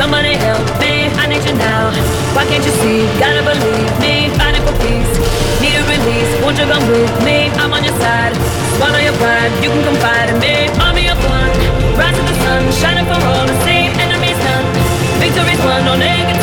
Somebody help me, I need you now. Why can't you see? Gotta believe me, fighting for peace. Need a release, won't you come with me? I'm on your side. Swallow your pride, you can confide in me. Army of one, rise to the sun, shining for all to see. Enemies done, victory's won, no negative.